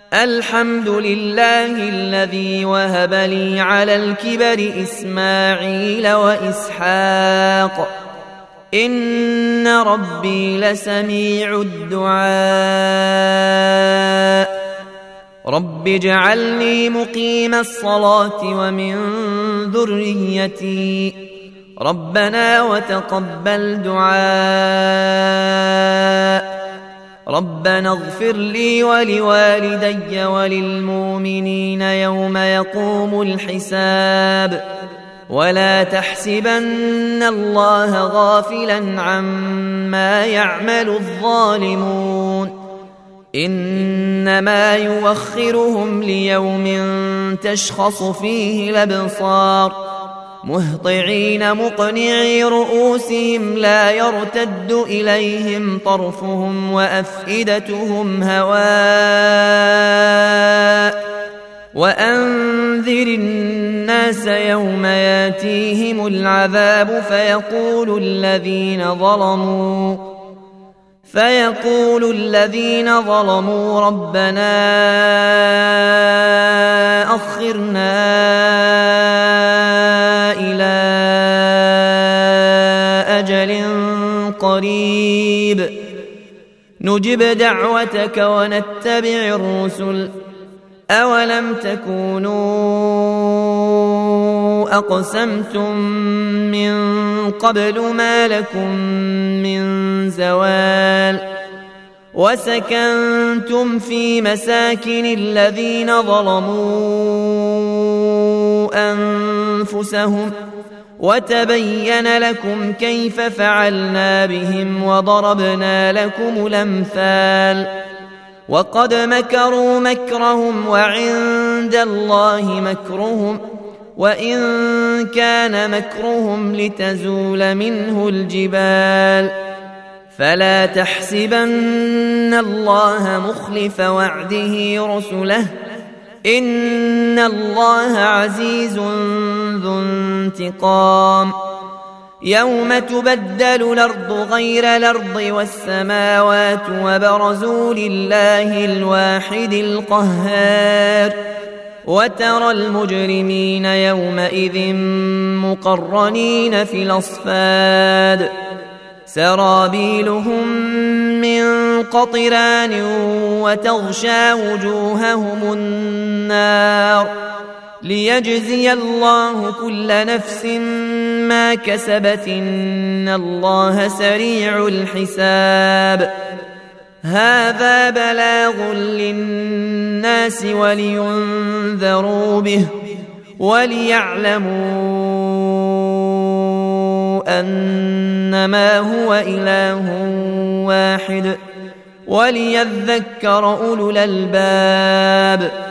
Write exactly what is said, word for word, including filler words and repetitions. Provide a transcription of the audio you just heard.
الحمد لله الذي وهب لي على الكبر إسماعيل وإسحاق إن ربي لسميع الدعاء رب اجعلني مقيم الصلاة ومن ذريتي ربنا وتقبل دعاء ربنا اغفر لي ولوالدي وللمؤمنين يوم يقوم الحساب ولا تحسبن الله غافلا عما يعمل الظالمون إنما يوخرهم ليوم تشخص فيه الأبصار مهطعين مقنعي رؤوسهم لا يرتد إليهم طرفهم وأفئدتهم هواء وأنذر الناس يوم ياتيهم العذاب فيقول الذين ظلموا فيقول الذين ظلموا ربنا أخرنا إلى أجل قريب نجب دعوتك ونتبع الرسل أولم تكونوا أقسمتم من قبل ما لكم من زوال وسكنتم في مساكن الذين ظلموا أنفسهم وتبين لكم كيف فعلنا بهم وضربنا لكم الأمثال وقد مكروا مكرهم وعند الله مكرهم وإن كان مكرهم لتزول منه الجبال فلا تحسبن الله مخلف وعده رسله إن الله عزيز ذو انتقام يوم تبدل الأرض غير الأرض والسماوات وبرزوا لله الواحد القهار وترى المجرمين يومئذ مقرنين في الأصفاد سرابيلهم من قطران وتغشى وجوههم النار ليجزي الله كل نفس ما كسبت إن الله سريع الحساب هذا بلاغ للناس ولينذروا به وليعلموا أنما هو إله واحد وليذكر أولو الألباب